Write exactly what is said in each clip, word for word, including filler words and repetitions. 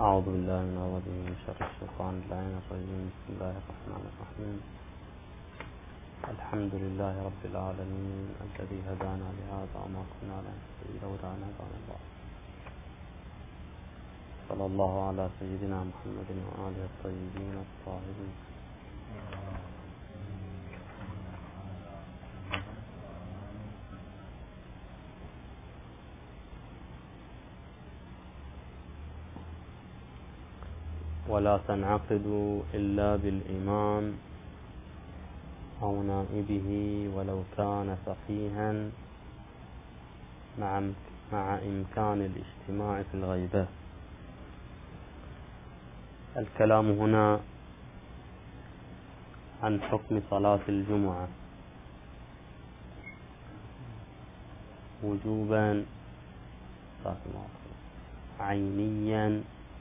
أعوذ بالله من الرجيم من شر الشيطان اللعين الرجيم. بسم الله الرحمن الرحيم. الحمد لله رب العالمين الذي هدانا لهذا وما كنا لنهتدي لولا أن هدانا الله. صلى الله على سيدنا محمد وآله الطيبين الطاهرين. ولا تنعقد إلا بالإمام أو نائبه ولو كان فقيها مع مع إمكان الاجتماع في الغيبة. الكلام هنا عن حكم صلاة الجمعة وجوبا عينيا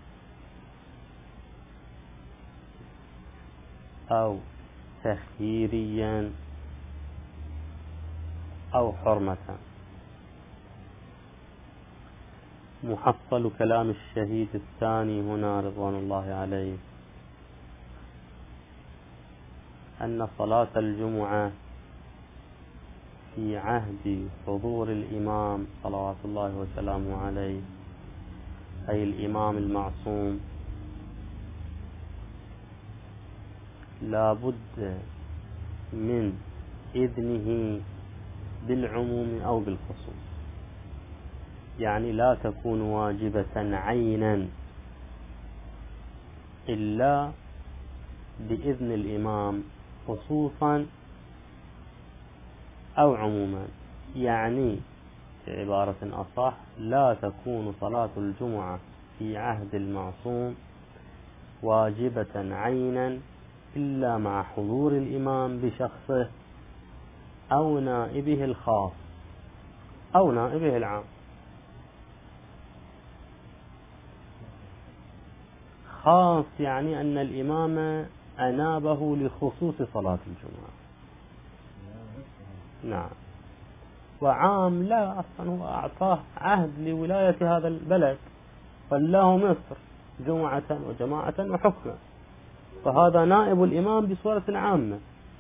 أو تخييريا أو حرمة. محصل كلام الشهيد الثاني هنا رضوان الله عليه أن صلاة الجمعة في عهد حضور الإمام صلوات الله وسلامه عليه أي الإمام المعصوم لا بد من إذنه بالعموم أو بالخصوص، يعني لا تكون واجبة عينا إلا بإذن الإمام خصوصا أو عموما. يعني بعبارة أصح لا تكون صلاة الجمعة في عهد المعصوم واجبة عينا إلا مع حضور الإمام بشخصه أو نائبه الخاص أو نائبه العام. خاص يعني أن الإمام أنابه لخصوص صلاة الجمعة، نعم. وعام لا، أصلا هو أعطاه عهد لولاية هذا البلد، فله مصر جمعة وجماعة وحكما، فهذا نائب الإمام بصورة عامة.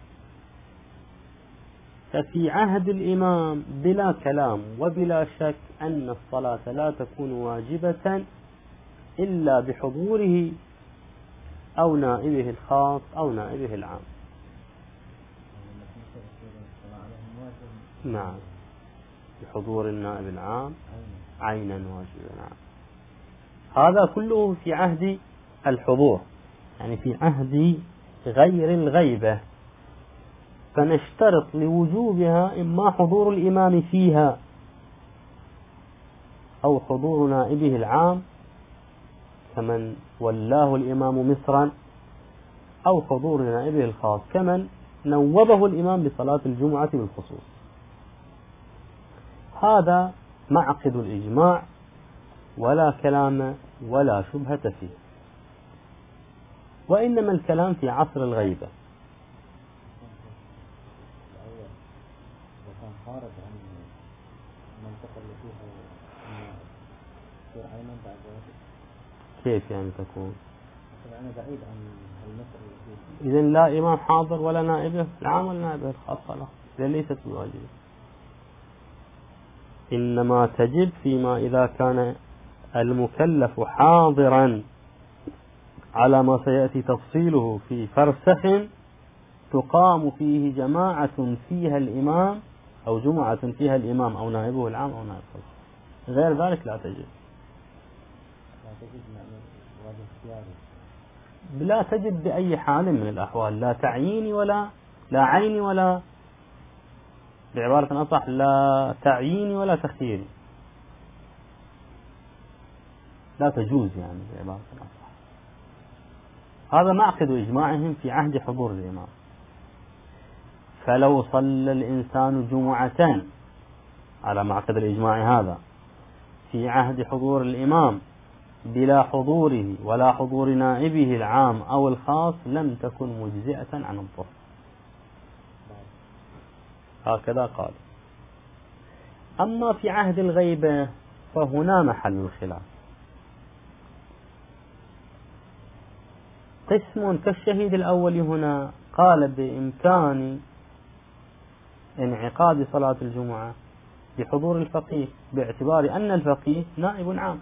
ففي عهد الإمام بلا كلام وبلا شك أن الصلاة لا تكون واجبة إلا بحضوره أو نائبه الخاص أو نائبه العام. نعم، بحضور النائب العام عينا واجبا. نعم، هذا كله في عهد الحضور، يعني في عهد غير الغيبة. فنشترط لوجوبها إما حضور الإمام فيها أو حضور نائبه العام كمن ولاه الإمام مصرا، أو حضور نائبه الخاص كمن نوبه الإمام بصلاة الجمعة بالخصوص. هذا معقد الإجماع ولا كلام ولا شبهة فيه. وإنما الكلام في عصر الغيبة. كيف يعني تكون؟ إذن لا إمام حاضر ولا نائبه العام ولا نائبه الخاص، خلاص إذن ليست بواجبة. إنما تجب فيما إذا كان المكلف حاضرا على ما سيأتي تفصيله في فرسخ تقام فيه جماعة فيها الإمام أو جمعة فيها الإمام أو نائبه العام أو نائبه الخاص. غير ذلك لا تجب. لا تجب بأي حال من الأحوال، لا تعيين ولا لا عين ولا بعبارة أصح لا تعيين ولا تخيير، لا تجوز يعني بعبارة أصح. هذا معقد إجماعهم في عهد حضور الإمام. فلو صلى الإنسان جمعة على معقد الإجماع هذا في عهد حضور الإمام بلا حضوره ولا حضور نائبه العام أو الخاص لم تكن مجزئة عن الظهر. هكذا قال. أما في عهد الغيبة فهنا محل الخلاف. قسم كالشهيد الأول هنا قال بإمكان انعقاد صلاة الجمعة بحضور الفقيه باعتبار أن الفقيه نائب عام،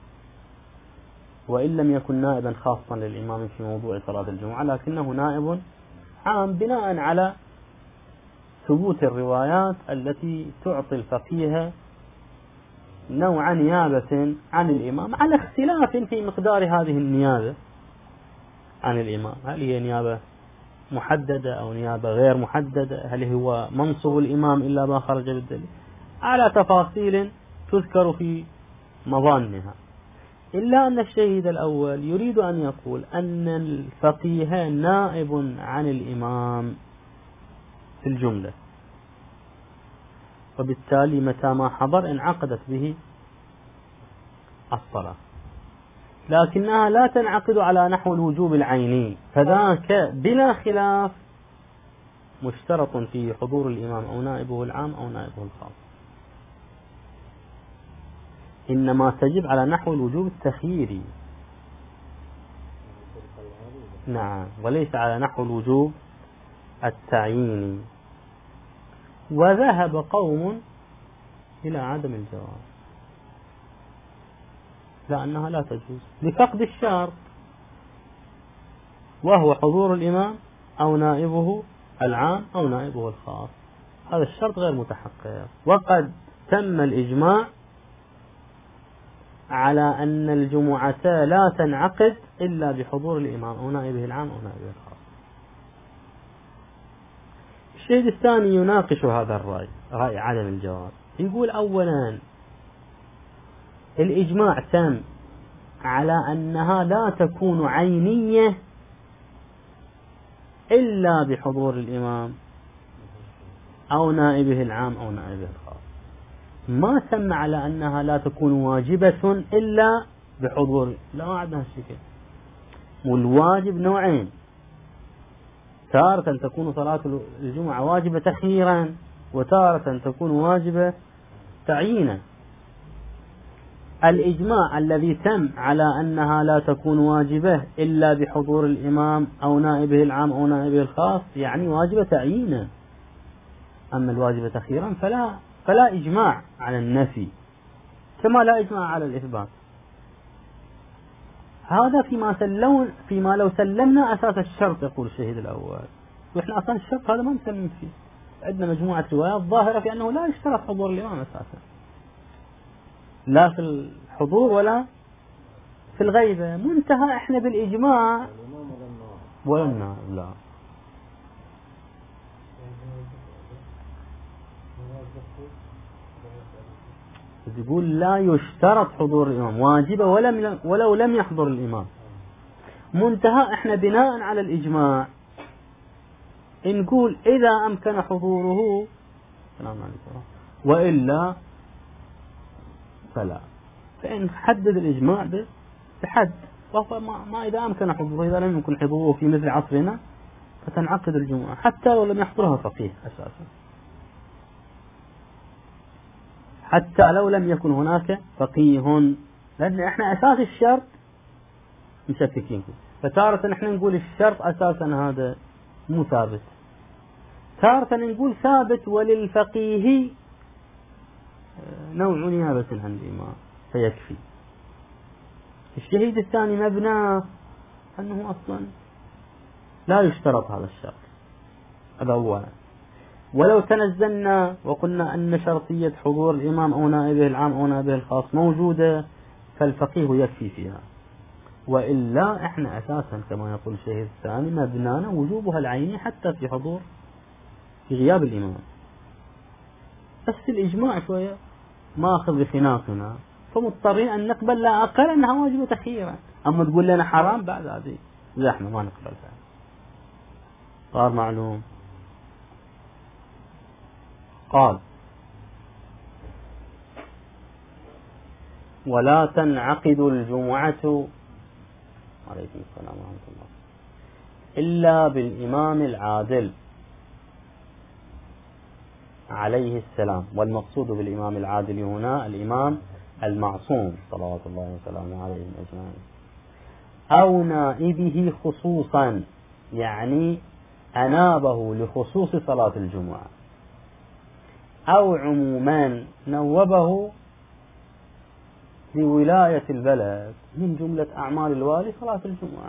وإن لم يكن نائبا خاصا للإمام في موضوع صلاة الجمعة لكنه نائب عام بناء على ثبوت الروايات التي تعطي الفقيه نوع نيابة عن الإمام على اختلاف في مقدار هذه النيابة عن الإمام، هل هي نيابة محددة أو نيابة غير محددة، هل هو منصب الإمام إلا ما خرج بالدليل، على تفاصيل تذكر في مظانها. إلا أن الشهيد الأول يريد أن يقول أن الفقيه نائب عن الإمام في الجملة، وبالتالي متى ما حضر انعقدت به الصلاة، لكنها لا تنعقد على نحو الوجوب العيني، فذاك بلا خلاف مشترط فيه حضور الإمام أو نائبه العام أو نائبه الخاص، إنما تجب على نحو الوجوب التخييري، نعم، وليس على نحو الوجوب التعييني. وذهب قوم إلى عدم الجواز، لأنها لا تجوز لفقد الشرط، وهو حضور الإمام أو نائبه العام أو نائبه الخاص، هذا الشرط غير متحقق. وقد تم الإجماع على أن الجمعة لا تنعقد إلا بحضور الإمام أو نائبه العام أو نائبه الخاص. الشيء الثاني يناقش هذا الرأي، رأي عدم الجواز، يقول أولا الإجماع تم على أنها لا تكون عينية إلا بحضور الإمام أو نائبه العام أو نائبه الخاص، ما تم على أنها لا تكون واجبة إلا بحضور، لا ما عندنا الشكل. والواجب نوعين، تارة تكون صلاة الجمعة واجبة تخييرا، وتارة تكون واجبة تعيينا. الإجماع الذي تم على أنها لا تكون واجبة إلا بحضور الإمام أو نائبه العام أو نائبه الخاص يعني واجبة تعيينا، أما الواجبة تخييرا فلا فلا إجماع على النفي كما لا إجماع على الإثبات. هذا فيما سلون فيما لو سلمنا أساس الشرط، يقول الشهيد الأول، وإحنا أصلا الشرط هذا ما نسلم فيه، عندنا مجموعة روايات ظاهرة في أنه لا يشترط حضور الإمام أساسا، لا في الحضور ولا في الغيبة، منتهى إحنا بالإجماع ولا النائب لا. يقول لا يشترط حضور الإمام، واجبة ولم ولو لم يحضر الإمام، منتهى إحنا بناء على الإجماع نقول إذا أمكن حضوره السلام عليكم وإلا فلا، فإن حدد الإجماع بحد، وما ما إذا أمكن حضوره، إذا لم يكن حضوره في مثل عصرنا فتنعقد الجمعة حتى ولو لم يحضرها فقيه أساسا، حتى لو لم يكن هناك فقيه، لأن إحنا أساس الشرط مشككين فيه، فتارة نحن نقول الشرط أساسا هذا مو ثابت، تارة نقول ثابت وللفقيه نوع نيابة عن الإمام فيكفي. الشهيد الثاني مبناه أنه أصلا لا يشترط هذا الشرط، هذا أولا. ولو تنزلنا وقلنا أن شرطية حضور الإمام أو نائبه العام أو نائبه الخاص موجودة فالفقيه يكفي فيها، وإلا إحنا أساسا كما يقول الشهيد الثاني مبنانا وجوبها العيني حتى في حضور في غياب الإمام، بس الإجماع شوية ما أخذ بخناقنا، فمضطرين أن نقبل لا أقل أنها واجبة تخييرا، أما تقول لنا حرام بعد هذه لا إحنا ما نقبلها. صار معلوم. قال ولا تنعقد الجمعة عليكم السلام ورحمة الله إلا بالإمام العادل عليه السلام، والمقصود بالإمام العادل هنا الإمام المعصوم صلوات الله وسلامه عليه أجمعين. أو نائبه خصوصا، يعني أنابه لخصوص صلاة الجمعة، أو عموما نوبه لولاية البلد، من جملة أعمال الوالي صلاة الجمعة.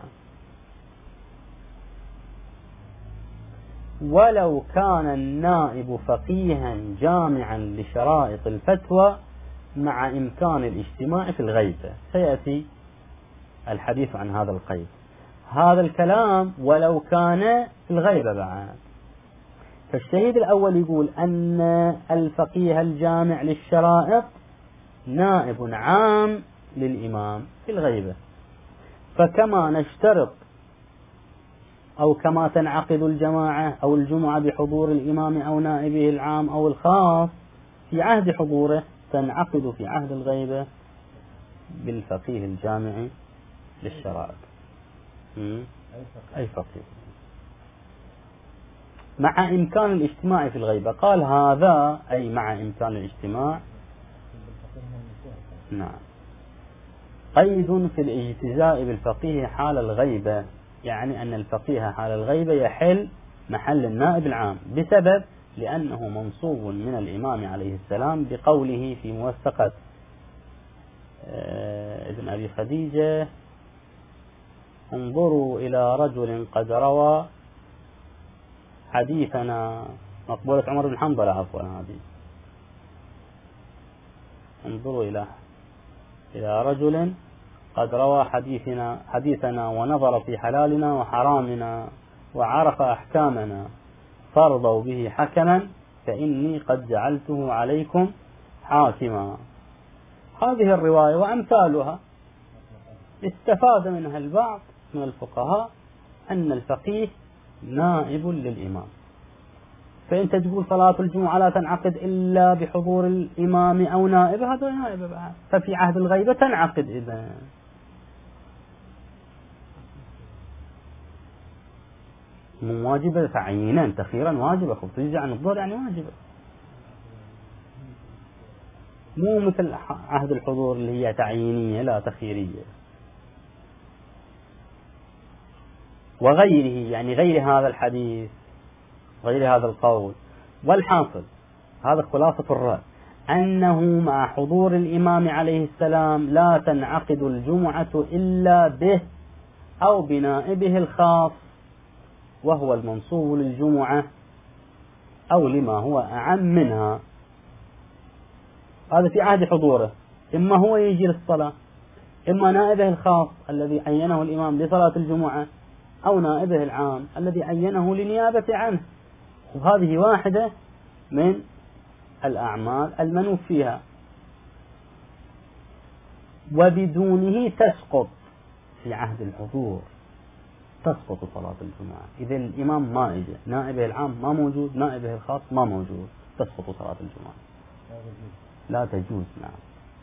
ولو كان النائب فقيها جامعا لشرائط الفتوى مع إمكان الاجتماع في الغيبة. سيأتي الحديث عن هذا القيد. هذا الكلام ولو كان في الغيبة بعد. فالشهيد الأول يقول أن الفقيه الجامع للشرائط نائب عام للإمام في الغيبة، فكما نشترط أو كما تنعقد الجماعة أو الجمعة بحضور الإمام أو نائبه العام أو الخاص في عهد حضوره، تنعقد في عهد الغيبة بالفقيه الجامع للشرائط. أي فقيه مع إمكان الاجتماع في الغيبة. قال هذا أي مع إمكان الاجتماع. نعم. قيد في الاجتزاء بالفقيه حال الغيبة، يعني أن الفقيه حال الغيبة يحل محل النائب العام، بسبب لأنه منصوب من الإمام عليه السلام بقوله في موثقة ابن أبي خديجة: انظروا إلى رجل قد روى حديثنا، مقبولة عمر بن حنبل عفوا هذه، انظروا إلى إلى رجل قد روى حديثنا حديثنا ونظر في حلالنا وحرامنا وعرف أحكامنا، فارضوا به حكما فإني قد جعلته عليكم حاكما. هذه الرواية وأمثالها استفاد منها البعض من الفقهاء أن الفقيه نائب للإمام. فأنت تقول صلاة الجمعة لا تنعقد إلا بحضور الإمام أو نائب، هذا نائب بعد، ففي عهد الغيبة تنعقد. إذا مو واجبة تعيينا تخيرا واجبة، خب تجي عن الظهر يعني واجبة، مو مثل عهد الحضور اللي هي تعيينية لا تخيرية. وغيره يعني غير هذا الحديث غير هذا القول. والحاصل هذا خلاصة الرأي أنه مع حضور الإمام عليه السلام لا تنعقد الجمعة إلا به أو بنائبه الخاص وهو المنصوب للجمعة أو لما هو أعم منها. هذا في عهد حضوره، إما هو يجي للصلاة، إما نائبه الخاص الذي عينه الإمام لصلاة الجمعة، أو نائبه العام الذي عينه لنيابة عنه. وهذه واحدة من الأعمال المنوب فيها، وبدونه تسقط في عهد الحضور، تسقط صلاة الجمعة. إذا الإمام ما إجا، نائبه العام ما موجود، نائبه الخاص ما موجود، تسقط صلاة الجمعة، لا تجوز. نعم.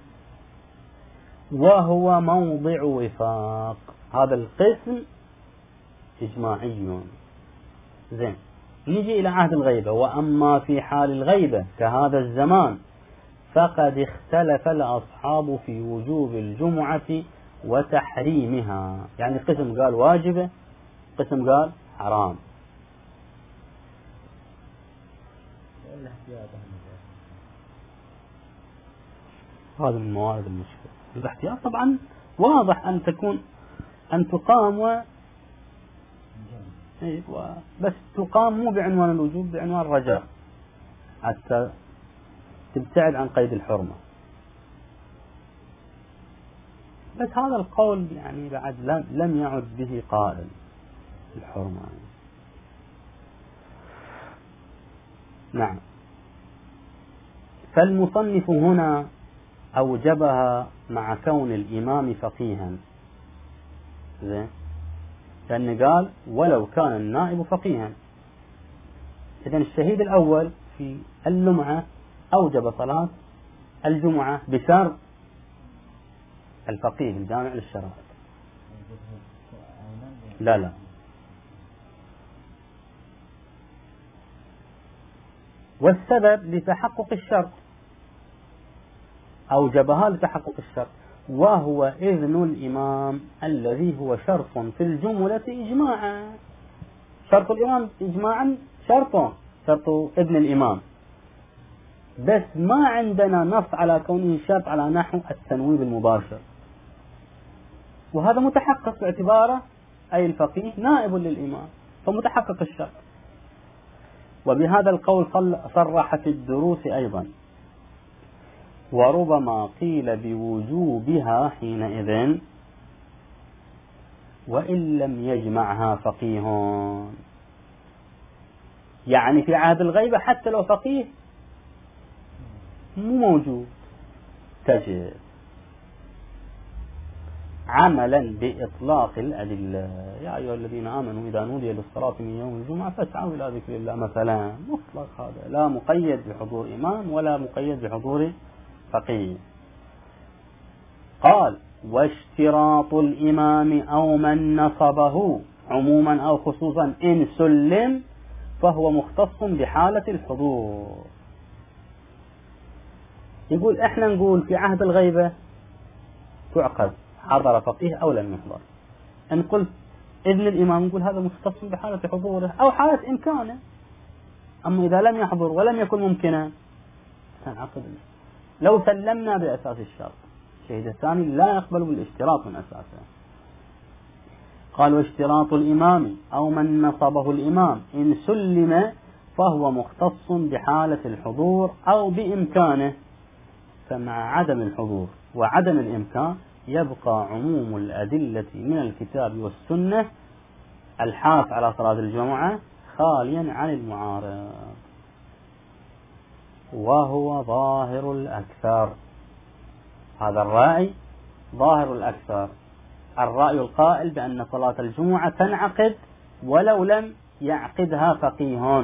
وهو موضع وفاق، هذا القسم إجماعي. زين، نجي إلى عهد الغيبة. وأما في حال الغيبة كهذا الزمان فقد اختلف الأصحاب في وجوب الجمعة وتحريمها، يعني قسم قال واجبة، قسم قال حرام. هذا من موارد المشكلة. الاحتياط طبعا واضح أن تكون أن تقام و بس تقام مو بعنوان الوجوب، بعنوان الرجاء، حتى تبتعد عن قيد الحرمة. بس هذا القول يعني بعد لم يعد به قائل الحرمة. نعم. فالمصنف هنا أوجبها مع كون الإمام فقيها، زين، لأن قال ولو كان النائب فقيها. إذن الشهيد الأول في اللمعة أوجب صلاة الجمعة بشرط الفقيه الجامع للشرائط. لا لا والسبب لتحقق الشرط، أوجبها لتحقق الشرط. وهو إذن الإمام الذي هو شرط في الجملة إجماعا. شرط الإمام إجماعا شرط شرط إذن الإمام، بس ما عندنا نص على كونه شرط على نحو التنويب المباشر، وهذا متحقق باعتباره أي الفقيه نائب للإمام، فمتحقق الشرط. وبهذا القول صرح في الدروس أيضا: وربما قيل بوجوبها حينئذ وإن لم يجمعها فقيه. يعني في عهد الغيبة حتى لو فقيه مو موجود تجب، عملا بإطلاق الأدلة. يا أيها الذين آمنوا إذا نودي للصلاة من يوم الجمعة فاسعوا إلى ذكر الله مثلا، مطلق هذا، لا مقيد بحضور إمام ولا مقيد بحضور فقيه. قال: واشتراط الإمام أو من نصبه عموما أو خصوصا إن سلم فهو مختص بحالة الحضور. يقول إحنا نقول في عهد الغيبة تعقد حضر فقيه أو لم يحضر، إن قلت إذن الإمام نقول هذا مختص بحالة حضوره أو حالة إمكانه. أما إذا لم يحضر ولم يكن ممكنا تنعقد. لو سلمنا بأساس الشرط، الشهيد الثاني لا يقبل بالاشتراط من أساسه. قال: واشتراط الإمام أو من نصبه الإمام إن سلم فهو مختص بحالة الحضور أو بإمكانه، فمع عدم الحضور وعدم الإمكان يبقى عموم الأدلة من الكتاب والسنة الحاث على صلاة الجمعة خاليا عن المعارض، وهو ظاهر الأكثر. هذا الرأي ظاهر الأكثر، الرأي القائل بأن صلاة الجمعة تنعقد ولو لم يعقدها فقيه.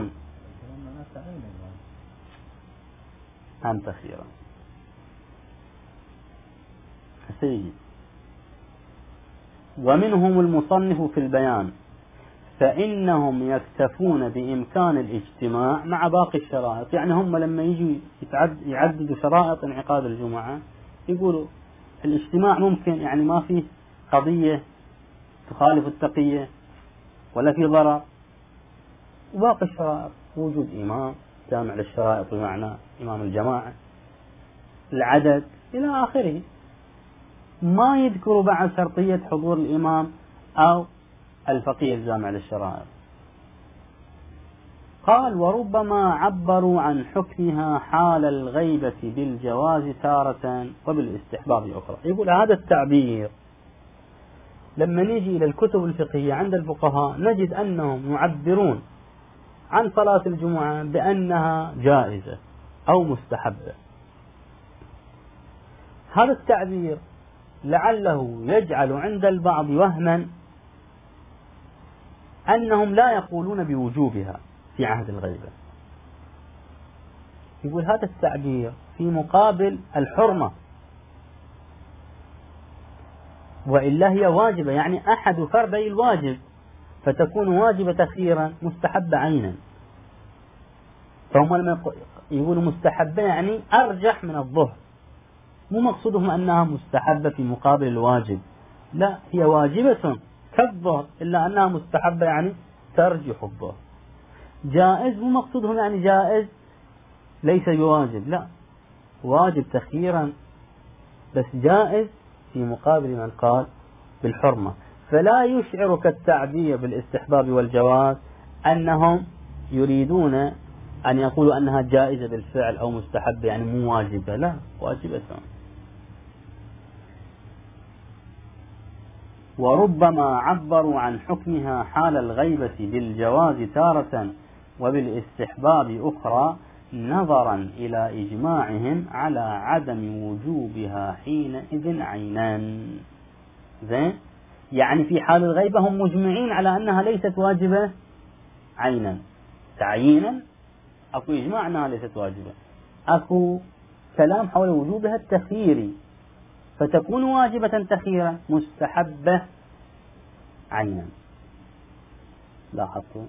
أنت خيرا سيد. ومنهم المصنف في البيان، فإنهم يكتفون بإمكان الاجتماع مع باقي الشرائط. يعني هم لما يجوا يعددوا شرائط انعقاد الجمعة يقولوا الاجتماع ممكن، يعني ما فيه قضية تخالف التقية ولا في ضرر، وباقي الشرائط وجود إمام جامع للشرائط بمعنى إمام الجماعة، العدد إلى آخره، ما يذكروا بعد شرطية حضور الإمام أو الفقيه الجامع للشرائط. قال: وربما عبروا عن حكمها حال الغيبة بالجواز تارة وبالاستحباب أخرى. يقول هذا التعبير لما نجي إلى الكتب الفقهية عند الفقهاء نجد أنهم يعبرون عن صلاة الجمعة بأنها جائزة أو مستحبة. هذا التعبير لعله يجعل عند البعض وهما أنهم لا يقولون بوجوبها في عهد الغيبة. يقول هذا التعبير في مقابل الحرمة، وإلا هي واجبة، يعني أحد فردي الواجب، فتكون واجبة تخيرا مستحبة عينا. فهم لما يقولوا مستحبة يعني أرجح من الظهر، مو مقصودهم أنها مستحبة في مقابل الواجب، لا، هي واجبة كالظهر إلا أنها مستحبة يعني ترجح الظهر. جائز مو مقصودهم يعني جائز ليس بواجب، لا، واجب تخييرا بس جائز في مقابل من قال بالحرمة. فلا يشعرك التعبير بالاستحباب والجواز أنهم يريدون أن يقولوا أنها جائزة بالفعل أو مستحبة يعني مو واجبة، لا، واجبة. وربما عبروا عن حكمها حال الغيبة بالجواز تارة وبالاستحباب أخرى نظرا إلى إجماعهم على عدم وجوبها حينئذ عينان. زين، يعني في حال الغيبة هم مجمعين على أنها ليست واجبة عينا، تعيينا أكو إجماع أنها ليست واجبة، أكو كلام حول وجوبها التخييري، فتكون واجبة تخييرا مستحبة عينا. لاحظتوا؟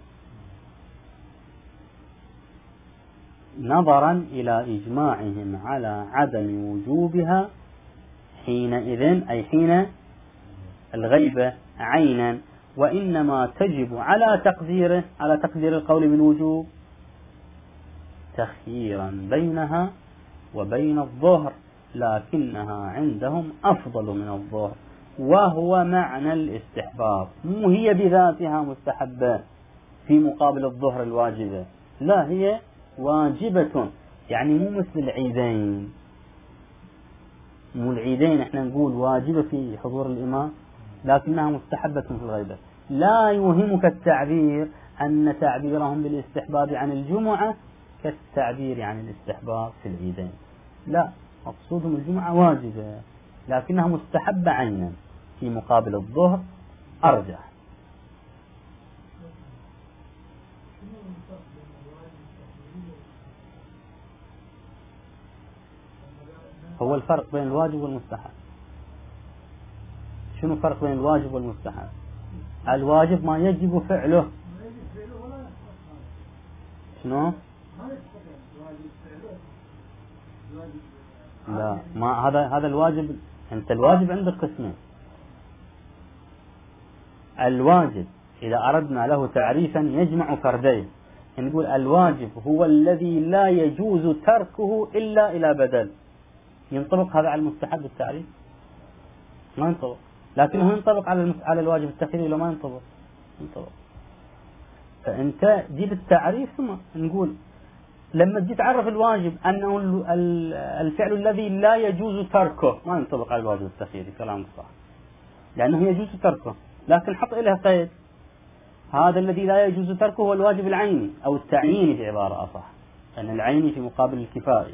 نظرا إلى إجماعهم على عدم وجوبها حينئذ أي حين الغيبة عينا، وإنما تجب على تقديره على تقدير القول بالوجوب تخييرا بينها وبين الظهر، لكنها عندهم أفضل من الظهر، وهو معنى الاستحباب، مو هي بذاتها مستحبة في مقابل الظهر الواجبة، لا هي واجبة، يعني مو مثل العيدين. مو العيدين احنا نقول واجبة في حضور الإمام لكنها مستحبة في الغيبة. لا يوهمك التعبير أن تعبيرهم بالاستحباب عن الجمعة كالتعبير عن الاستحباب في العيدين، لا، مقصودهم الجمعة واجبة لكنها مستحبة عينا في مقابل الظهر أرجح. هو الفرق بين الواجب والمستحب. شنو الفرق بين الواجب والمستحب؟ الواجب ما يجب فعله. شنو؟ لا، ما هذا هذا الواجب. أنت الواجب عندك قسمين. الواجب إذا أردنا له تعريفا يجمع فردين، نقول الواجب هو الذي لا يجوز تركه إلا إلى بدل. ينطبق هذا على المستحب التعريف؟ ما ينطبق، لكنه ينطبق على على الواجب التخييري ولا ما ينطبق؟ ينطبق. فأنت جيب التعريف ثم نقول لما تجي تعرف الواجب أنه الفعل الذي لا يجوز تركه، ما ينطبق على الواجب التخييري، كلامك صح، لأنه يجوز تركه، لكن حط إليه قيد، هذا الذي لا يجوز تركه هو الواجب العيني أو التعييني بعبارة أصح، أن العيني في مقابل الكفائي.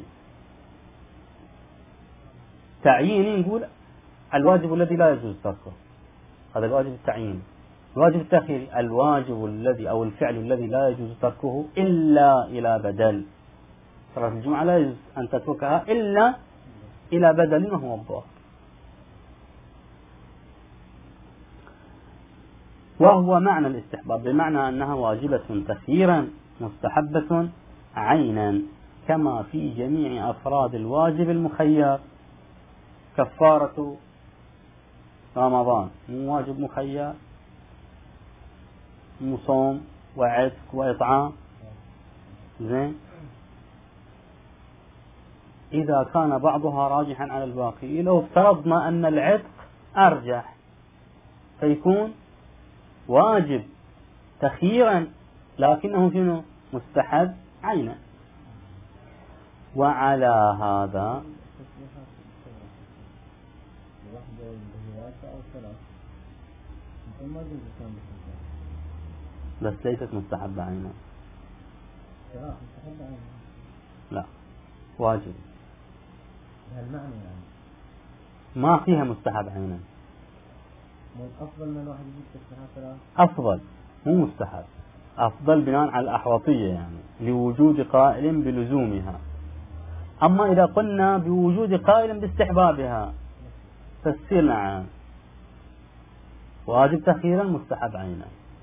تعييني نقول الواجب الذي لا يجوز تركه، هذا الواجب التعييني. الواجب التخييري الواجب الذي أو الفعل الذي لا يجوز تركه إلا إلى بدل. صلاة الجمعة لا يجوز أن تتركها إلا إلى بدل وهو الظهر. وهو معنى الاستحباب بمعنى أنها واجبة تخييرا مستحبة عينا، كما في جميع أفراد الواجب المخير. كفارة رمضان مو واجب مخير، مو صوم وعتق وإطعام، زين. إذا كان بعضها راجحا على الباقي، لو افترضنا أن العتق أرجح فيكون واجب تخييرا لكنه شنو؟ مستحب عينا. وعلى هذا بس ليست مستحبة عينا، لا واجب، ما فيها مستحب عينا. أفضل من الواحد يجيب تسبيحات ثلاث. أفضل مو مستحب، أفضل بناء على الأحوطية، يعني لوجود قائل بلزومها. أما إذا قلنا بوجود قائل باستحبابها فتصير نعم واجب تخييرا مستحب عينا.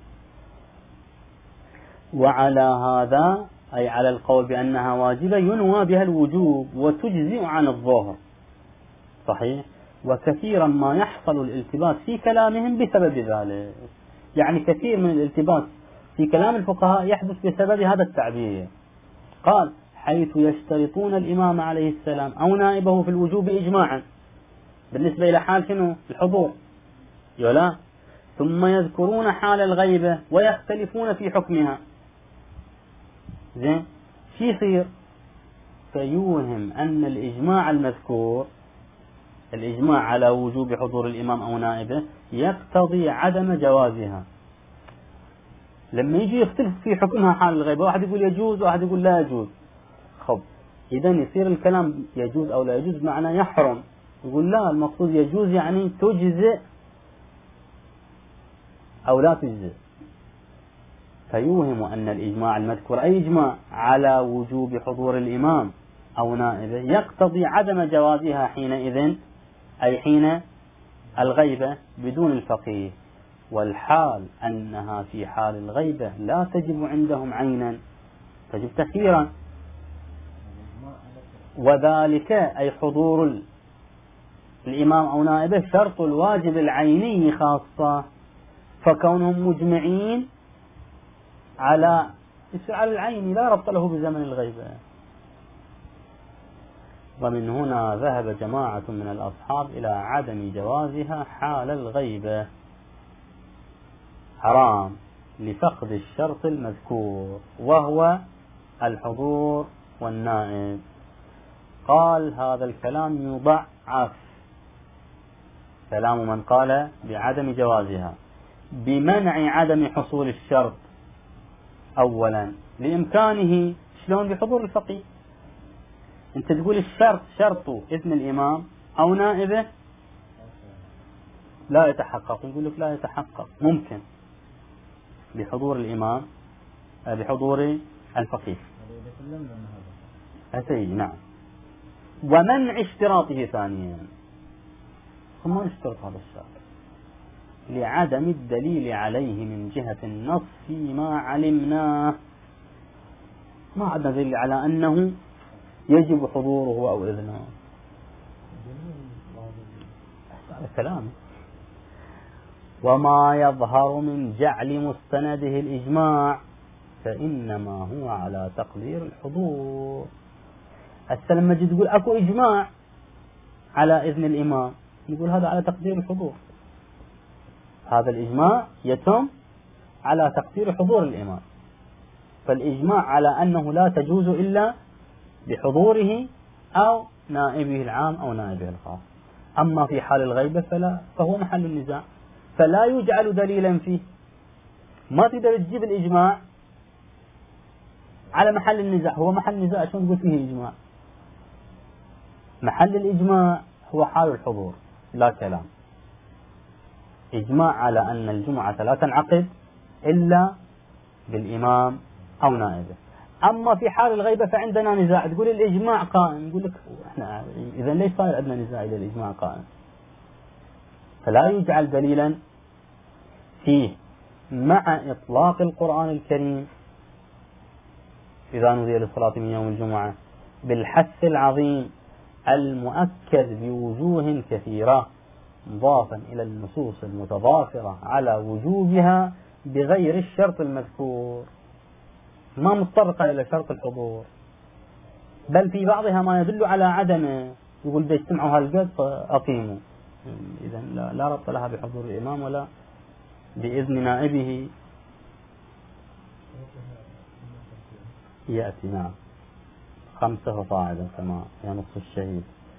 وعلى هذا أي على القول بأنها واجبة ينوى بها الوجوب وتجزئ عن الظهر، صحيح. وكثيرا ما يحصل الالتباس في كلامهم بسبب ذلك، يعني كثير من الالتباس في كلام الفقهاء يحدث بسبب هذا التعبير. قال حيث يشترطون الإمام عليه السلام أو نائبه في الوجوب إجماعا بالنسبة إلى حال شنو؟ الحضور، يلا، ثم يذكرون حال الغيبة ويختلفون في حكمها، زين. شي يصير؟ فيوهم أن الإجماع المذكور، الإجماع على وجوب حضور الإمام أو نائبه، يقتضي عدم جوازها. لما يجي يختلف في حكمها حال الغيبة، واحد يقول يجوز وواحد يقول لا يجوز، خب إذا يصير الكلام يجوز أو لا يجوز معناه يحرم. يقول لا، المقصود يجوز يعني تجزئ أو لا تجزئ. فيوهم أن الإجماع المذكور أي إجماع على وجوب حضور الإمام أو نائبه يقتضي عدم جوازها حينئذ، أي حين الغيبة بدون الفقيه، والحال أنها في حال الغيبة لا تجب عندهم عينا، تجب تخييرا. وذلك أي حضور الإمام أو نائبه شرط الواجب العيني خاصة، فكونهم مجمعين على على العين لا ربط له بزمن الغيبة. ومن هنا ذهب جماعة من الأصحاب إلى عدم جوازها حال الغيبة، حرام لفقد الشرط المذكور وهو الحضور والنائب. قال هذا الكلام يضعف، كلام من قال بعدم جوازها بمنع عدم حصول الشرط. أولا لإمكانه، شلون بحضور الفقيه؟ أنت تقول الشرط شرط إذن الإمام أو نائبه لا يتحقق، نقول لك لا يتحقق، ممكن بحضور الإمام بحضور الفقيه. أتي نعم. ومنع اشتراطه ثانيا، ثم نشترط هذا الشرط لعدم الدليل عليه من جهة النص فيما علمناه، ما عندنا دليل على أنه يجب حضوره أو إذنه. هذا كلام. وما يظهر من جعل مستنده الإجماع فإنما هو على تقدير الحضور. هسه لما تجي تقول أكو إجماع على إذن الإمام، يقول هذا على تقدير الحضور، هذا الإجماع يتم على تقدير حضور الإمام، فالإجماع على أنه لا تجوز إلا بحضوره أو نائبه العام أو نائبه الخاص. أما في حال الغيبة فلا، فهو محل النزاع، فلا يجعل دليلا فيه. ما تقدر تجيب الإجماع على محل النزاع، هو محل النزاع شلون تقول فيه إجماع؟ محل الإجماع هو حال الحضور لا كلام. إجماع على أن الجمعة لا تنعقد إلا بالإمام أو نائبه. أما في حال الغيبة فعندنا نزاع، تقول الإجماع قائم، نقول لك إحنا إذا ليش صار عندنا نزاع إذا الإجماع قائم؟ فلا يجعل دليلا فيه، مع إطلاق القرآن الكريم إذا نودي للصلاة من يوم الجمعة بالحث العظيم المؤكد بوجوه كثيرة، مضافا إلى النصوص المتضافرة على وجوبها بغير الشرط المذكور، ما متطرقة إلى شرط الحضور، بل في بعضها ما يدل على عدمه، يقول إذا اجتمعوا هالقد فأقيموا، إذا لا, لا ربط لها بحضور الإمام ولا بإذن نائبه. يأتي نعم خمسة فصاعدا كما ينص الشهيد.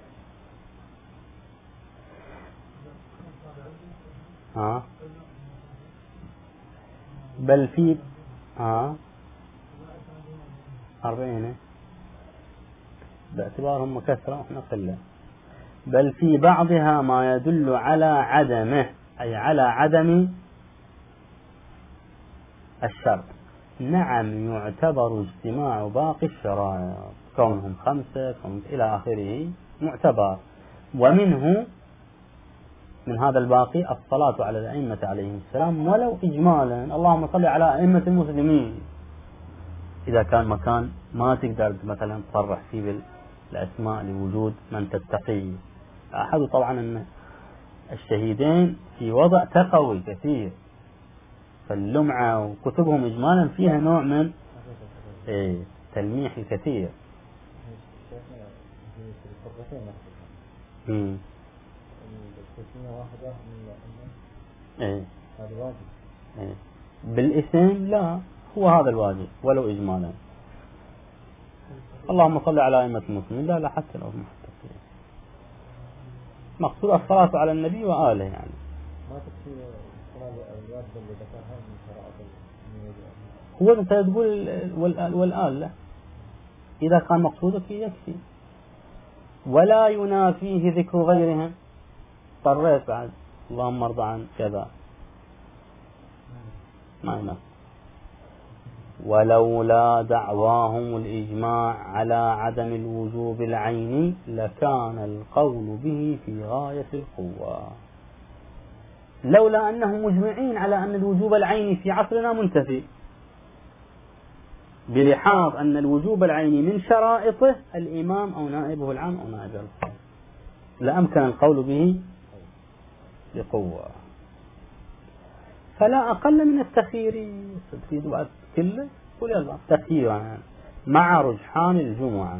ها بل في ها أربعين باعتبارهم كثرة وإحنا قلة. بل في بعضها ما يدل على عدمه، أي على عدم الشرط. نعم يعتبر اجتماع باقي الشرائط، كونهم خمسة كونهم إلى آخره معتبر. ومنه من هذا الباقي الصلاة على الأئمة عليهم السلام ولو إجمالا، اللهم صل على أئمة المسلمين، إذا كان مكان ما تقدر مثلا تصرح فيه بالأسماء لوجود من تتقي. أحد طبعا أن الشهيدين في وضع تقوي كثير، فاللمعة وكتبهم إجمالا فيها نوع من إيه تلميح الكثير. امم إيه. إيه. بالاسم لا، هو هذا الواجب ولو إجمالا. اللهم صل على أئمة المسلمين، لا لا حتى لو محتفظين، مقصود الصلاة على النبي وآله يعني. ما تكفي الصلاة الواجبة اللي ذكرها من شرائط. هو أنت تقول والآل, والآل لا، إذا كان مقصودك يكفي، ولا ينافيه ذكر غيرهم. اضطريت بعد اللهم ارضى عن كذا ما ينافي. ولولا دعواهم الإجماع على عدم الوجوب العيني لكان القول به في غاية القوة. لولا أنهم مجمعين على أن الوجوب العيني في عصرنا منتفي، بلحاظ أن الوجوب العيني من شرائطه الإمام أو نائبه العام أو نائبه الخاص. لأمكن القول به بقوة. فلا أقل من التخيير. تريد بعد كله قل يلا تخييرا مع رجحان الجمعة.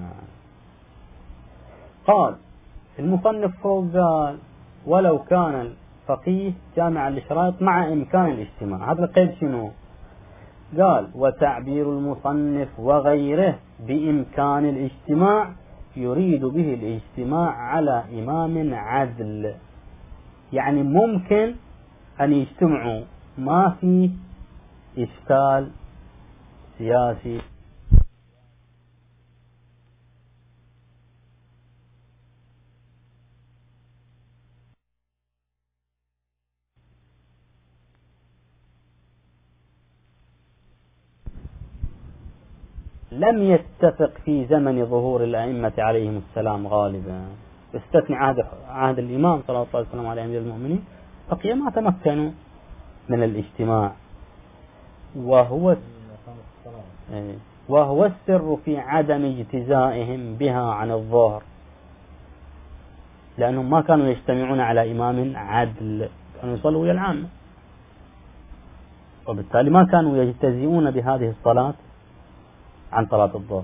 قال المصنف فوق قال ولو كان الفقيه جامعا للشرائط مع إمكان الاجتماع. هذا القيد شنو؟ قال وتعبير المصنف وغيره بإمكان الاجتماع يريد به الاجتماع على إمام عدل، يعني ممكن أن يجتمعوا ما في إشكال سياسي. لم يتفق في زمن ظهور الأئمة عليهم السلام غالبا، استثني عهد, عهد الإمام صلى الله عليه وسلم على أمير المؤمنين، بقي ما تمكنوا من الاجتماع. وهو وهو السر في عدم اجتزائهم بها عن الظهر، لأنهم ما كانوا يجتمعون على إمام عدل، كانوا يصلوا ويا العامة، وبالتالي ما كانوا يجتزئون بهذه الصلاة عن صلاة الظهر،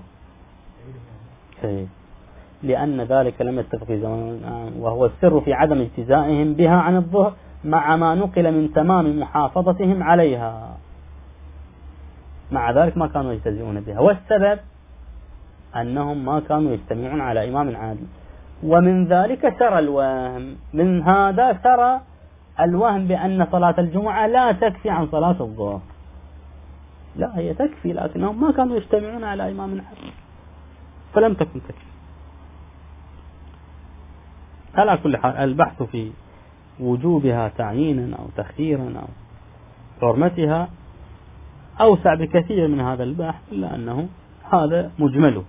لأن ذلك لم يتفق في زمان. وهو السر في عدم اجتزائهم بها عن الظهر مع ما نقل من تمام محافظتهم عليها، مع ذلك ما كانوا يجتزئون بها. والسبب أنهم ما كانوا يجتمعون على إمام عادل. ومن ذلك سرى الوهم، من هذا سرى الوهم بأن صلاة الجمعة لا تكفي عن صلاة الظهر. لا، هي تكفي، لكنهم ما كانوا يجتمعون على إمام عادل فلم تكن تكفي. على كل حال البحث في وجوبها تعيينا أو تخييرا أو حرمتها أوسع بكثير من هذا البحث، إلا أنه هذا مجمله.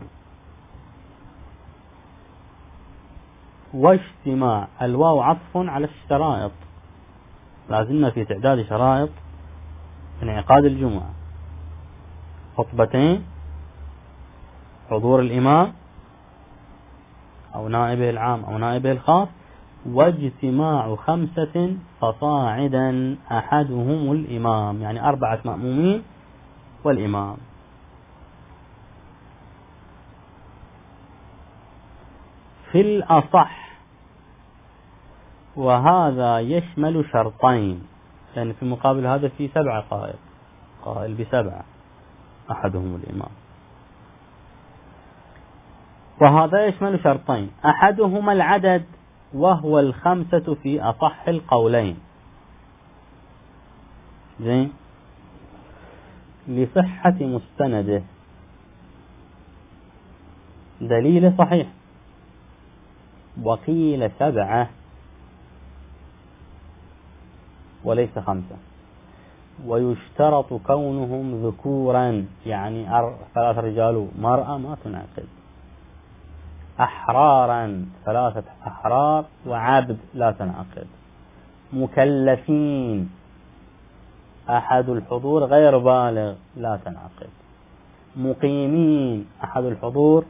واجتماع الواو عطف على الشرائط، لازلنا في تعداد شرائط انعقاد الجمعة: خطبتين، حضور الإمام أو نائبه العام أو نائبه الخاص، واجتماع خمسة فصاعدا أحدهم الإمام، يعني أربعة مأمومين والإمام. في الأصح، وهذا يشمل شرطين، يعني في مقابل هذا في سبعة قائل قائل بسبعة أحدهم الإمام، وهذا يشمل شرطين: أحدهما العدد وهو الخمسة في أصح القولين، زين، لصحة مستنده، دليل صحيح. وقيل سبعة وليس خمسة. ويشترط كونهم ذكورا، يعني ثلاث رجال مرأة ما تنعقد. أحرارا، ثلاثة أحرار وعبد لا تنعقد. مكلفين، أحد الحضور غير بالغ لا تنعقد. مقيمين، أحد الحضور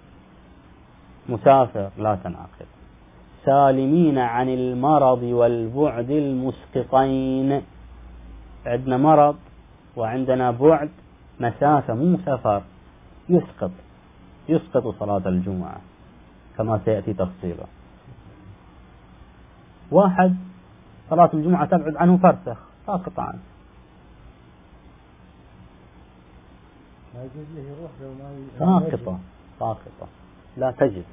مسافر لا تنعقد. سالمين عن المرض والبعد المسقطين، عندنا مرض وعندنا بعد، مسافة مو سفر، يسقط يسقط صلاة الجمعة كما سيأتي تفصيله. واحد صلاة الجمعة تبعد عنه فرسخ، ساقط عنه، ساقطة ساقطة لا تجب،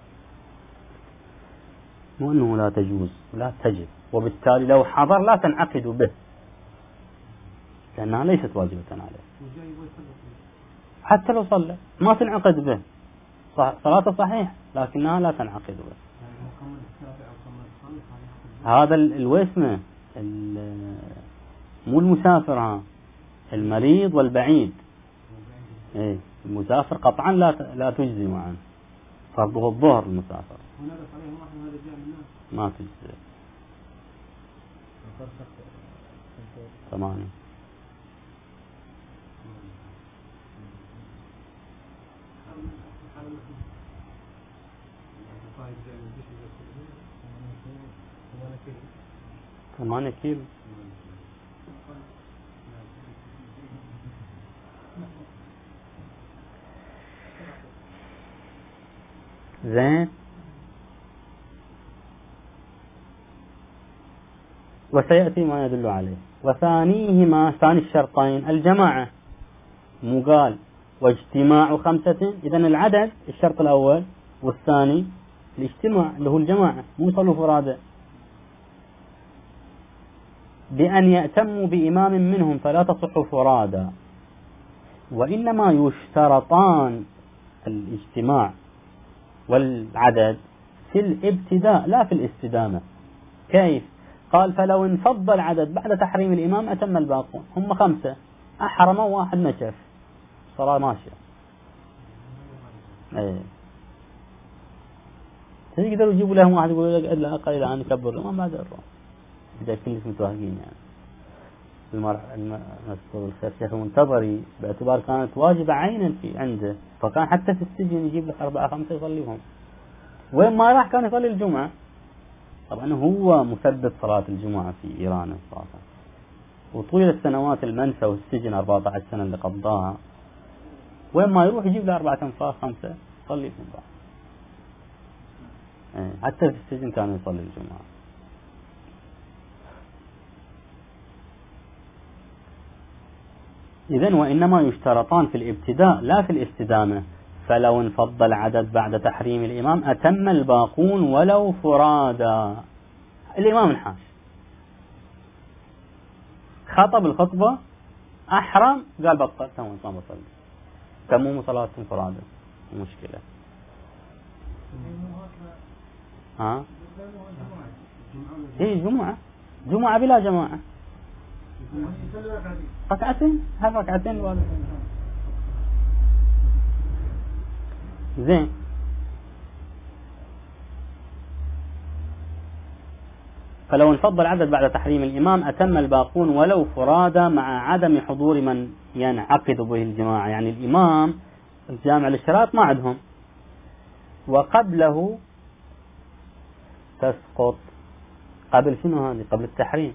مو أنه لا تجوز، لا تجب. وبالتالي لو حضر لا تنعقد به، لأنها ليست واجبة عليه. حتى لو صلى ما تنعقد به، صلاته صحيح لكنها لا تنعقد به. هذا الوسمة مو المسافر، ها المريض والبعيد. إيه، المسافر قطعا لا لا تجزي معا، فرضه الظهر المسافر ما تجزي. ثمانية. ثمانية كيلو. زين. وسيأتي ما يدل عليه. وثانيهما ثاني الشرطين الجماعة، مو قال واجتماع خمسة، إذن العدد الشرط الأول، والثاني الاجتماع اللي هو الجماعة، مو صلوا فرادى. بأن يأتموا بإمام منهم فلا تصح فرادى، وإنما يشترطان الاجتماع والعدد في الابتداء لا في الاستدامة. كيف؟ قال فلو انفض العدد بعد تحريم الإمام أتم الباقون. هم خمسة، أحرموا واحد نشف، صلاة ماشية. ايه يقدروا يجيبوا لهم واحد يقول لك ادلى اقل الى ان يكبر له، ما بعد الروح بدأ كلش متوهقين. يعني المرحله المذكور الخير شيخ المنتظري باعتبار كانت واجبة عينا في عنده، فكان حتى في السجن يجيب لك أربعة خمسة يصليهم، وين ما راح كان يصلي الجمعة. طبعا هو مسبب صلاة الجمعة في إيران صراحة، وطول السنوات المنفى والسجن أربعة عشر سنة اللي قضاها، وين ما يروح يجيب له أربعة أنفار خمسة يصلي فيهم بعض. حتى في السجن كان يصلي الجمعة. إذن وإنما يشترطان في الابتداء لا في الاستدامة. فلو انفض العدد بعد تحريم الإمام أتم الباقون ولو فرادا. الإمام الحاش خطب الخطبة، أحرم، قال بطل تمام ما بصلي، تموم صلاة فرادا مشكلة. ها؟ إيه جمعة، جمعة بلا جماعة، ركعتين، هل ركعتين الواجب. زين. فلو انفض العدد بعد تحريم الإمام أتم الباقون ولو فرادا مع عدم حضور من ينعقد به الجماعة. يعني الإمام الجامع للشراط ما عندهم، وقبله تسقط. قبل شنو هذه؟ قبل التحريم.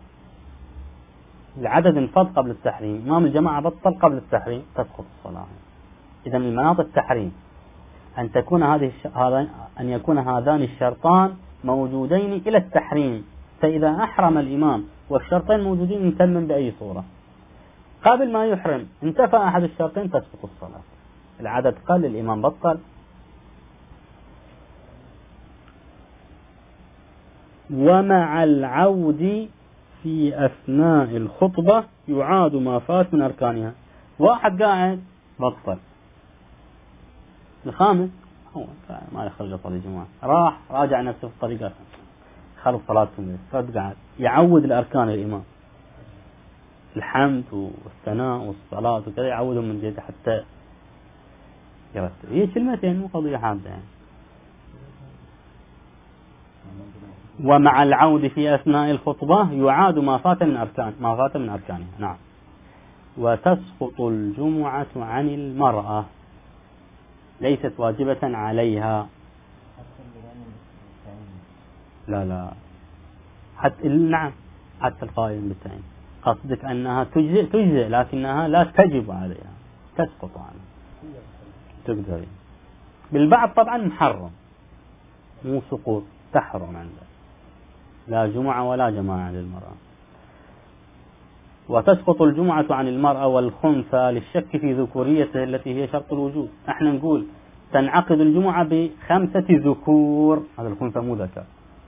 العدد انفض قبل التحريم، إمام الجماعة بطل قبل التحريم، تسقط الصلاة. إذا من مناط التحريم أن تكون هذه الش... هذا أن يكون هذان الشرطان موجودين إلى التحريم، فإذا أحرم الإمام والشرطين موجودين يتمم بأي صورة. قبل ما يحرم انتفى أحد الشرطين تسقط الصلاة. العدد قل، الإمام بطل. ومع العود في أثناء الخطبة يعاد ما فات من أركانها. واحد قاعد بطل، الخامس هو ما يخرج يصلي الجماعة، راح راجع نفسه في الطريقة، خلف صلاتهم، فرد قاعد يعود الأركان الإمام، الحمد والثناء والصلاة وكذا، يعودهم من جديد حتى يرتب. هي كلمتين مو قضية حادة يعني. ومع العود في أثناء الخطبة يعاد ما فات من أركان ما فات من أركانها. نعم. وتسقط الجمعة عن المرأة، ليست واجبة عليها. لا لا حتى نعم حتى القائم بالتعيين، قصدك أنها تجزئ تجزئ لكنها لا تجب عليها، تسقط عنها. تقدر بالبعض طبعا محرم، مو سقوط، تحرم عنده، لا جمعة ولا جماعة للمرأة. وتسقط الجمعة عن المرأة والخنثى للشك في ذكوريته التي هي شرط الوجوب. احنا نقول تنعقد الجمعة بخمسة ذكور، هذا الخنثى مو ذكر.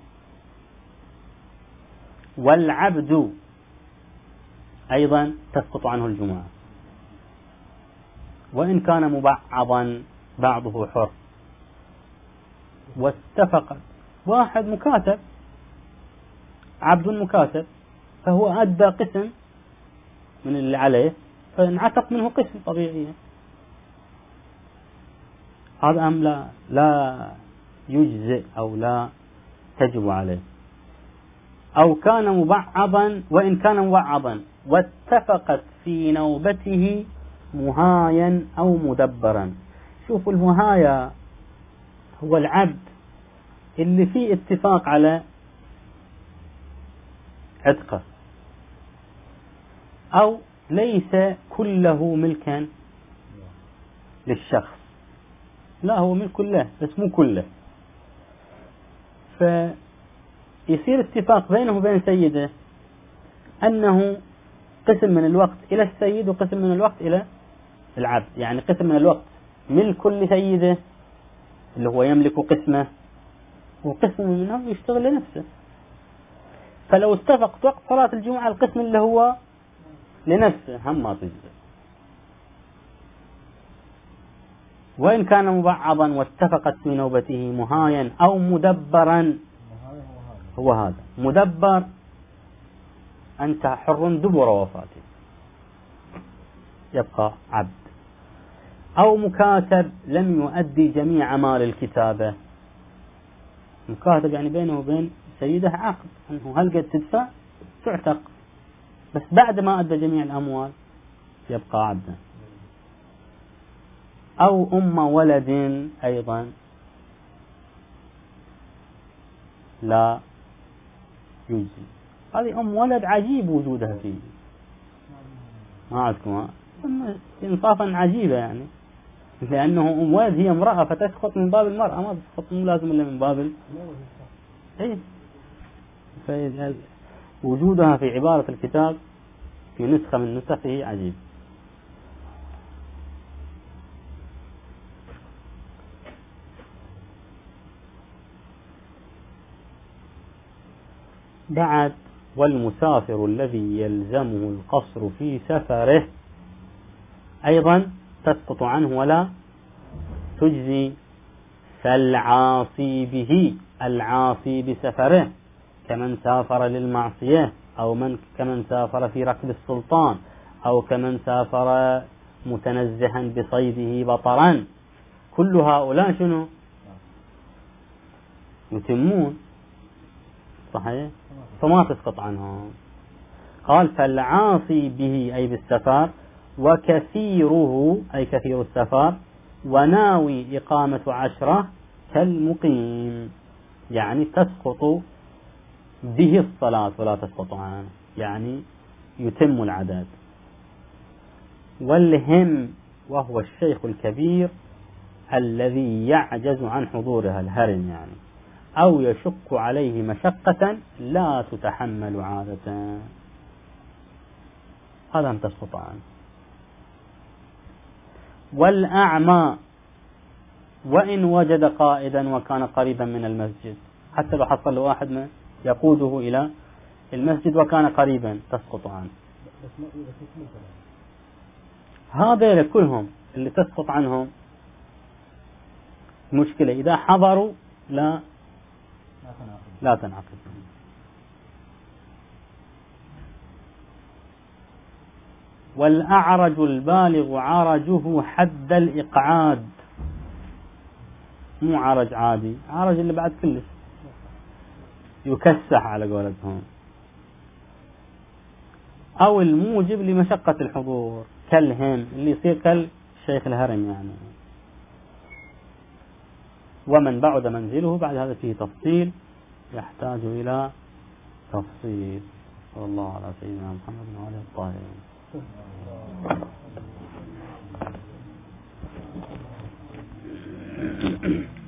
والعبد أيضا تسقط عنه الجمعة وإن كان مبعضا بعضه حر. واتفق واحد مكاتب، عبد مكاتب، فهو أدى قسم من اللي عليه، فانعتق منه قسم طبيعيا. هذا أم لا لا يجزئ أو لا تجب عليه. أو كان مبعضا وإن كان مبعضا واتفقت في نوبته مهايا أو مدبرا. شوفوا المهايا هو العبد اللي فيه اتفاق على عتقه، أو ليس كله ملكا للشخص، لا هو ملك له بس مو كله، فيصير اتفاق بينه وبين سيده أنه قسم من الوقت إلى السيد وقسم من الوقت إلى العبد، يعني قسم من الوقت ملك لسيده اللي هو يملك قسمه، وقسم منه يشتغل لنفسه. فلو اتفقت وقت صلاة الجمعة القسم اللي هو لنفسه هم ما تجزئ، وإن كان مبعضا واتفقت في نوبته مهايا أو مدبرا. هو هذا مدبر، أنت حر دبر وفاته يبقى عبد، أو مكاتب لم يؤدي جميع مال الكتابة. مكاتب يعني بينه وبين سيده عقد أنه هل قد تدفع تعتق، بس بعد ما أدى جميع الأموال يبقى عبدا. أو أم ولد أيضا لا يجزي، هذه أم ولد عجيب وجودها فيه، ما عندكم إنصافا عجيبة يعني، لأنه أم ولد هي امرأة فتسقط من باب المرأة، ما تسقط مو لازم إلا من باب إيه. وجودها في عبارة الكتاب في نسخة من نسخه عجيب. بعد والمسافر الذي يلزمه القصر في سفره أيضا تسقط عنه ولا تجزي، فالعاصي به العاصي بسفره كمن سافر للمعصية، أو من كمن سافر في ركب السلطان، أو كمن سافر متنزها بصيده بطرا، كل هؤلاء شنو يتمون صحيح فما تسقط عنهم. قال فالعاصي به أي بالسفر، وكثيره أي كثير السفر، وناوي إقامة عشرة كالمقيم، يعني تسقط به الصلاة ولا تسقط عنه، يعني يتم العدد. والهم وهو الشيخ الكبير الذي يعجز عن حضورها، الهرم يعني، أو يشق عليه مشقة لا تتحمل عادة، هذا لم تسقط عنه. والأعمى وإن وجد قائدا وكان قريبا من المسجد، حتى لو حصل له واحد من يقوده إلى المسجد وكان قريبا تسقط عنه. هذا كلهم اللي تسقط عنهم مشكلة، إذا حضروا لا لا تنعقد. والأعرج البالغ عرجه حد الإقعاد، مو عرج عادي، عرج اللي بعد كلش يكسح على قولتهم، أو الموجب لمشقة الحضور كالهم اللي يصير كالشيخ الهرم يعني. ومن بعد منزله، بعد هذا فيه تفصيل يحتاج إلى تفصيل. صلى الله على سيدنا محمد وعلى آله الطاهرين.